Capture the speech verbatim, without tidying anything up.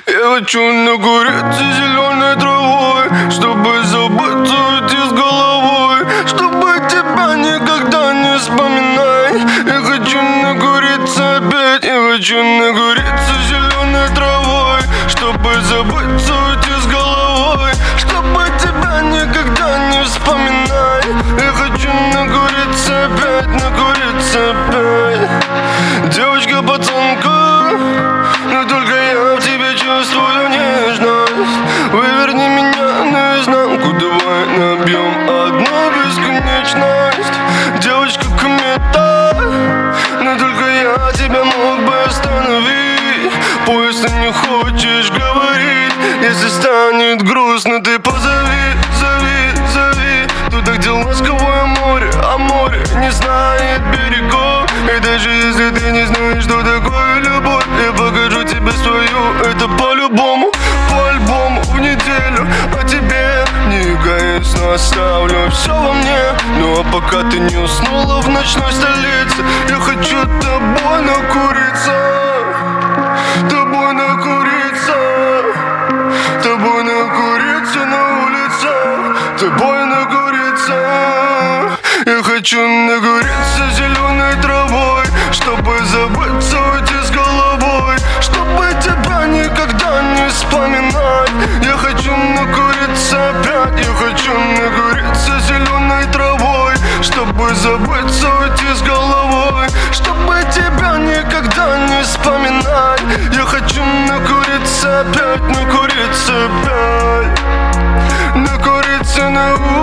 Я хочу нагореться зеленой травой, чтобы забыться уйти с головой, чтобы тебя никогда не вспоминать. Я хочу нагореться опять, я хочу нагореться зеленой травой, чтобы забыться уйти с головой, чтобы тебя никогда не вспоминать. Я хочу нагореться опять, нагореться опять. Девочка, пацанка, но только я в тебе чувствую нежность. Выверни меня наизнанку, давай набьем одну бесконечность. Девочка, комета, но только я тебя мог бы остановить. Пусть ты не хочешь говорить, если станет грустно, ты позови, зови, зови туда, где ласковое море, а море не знает берегов. И даже если ты не знаешь, что такое любовь, я покажу тебе свою, это по-любому, по-альбому в неделю. А тебе не эгоистно оставлю все во мне. Ну а пока ты не уснула в ночной столице, я хочу тобой накуриться, тобой накуриться, тобой накуриться на улице, тобой накуриться. Я хочу нагореться зеленой травой, чтобы забыться уйти с головой, чтобы тебя никогда не вспоминать. Я хочу нагореться опять, я хочу нагореться зеленой травой, чтобы забыться уйти с головой, чтобы тебя никогда не вспоминать. Я хочу накуриться опять, накуриться опять, накуриться на улице.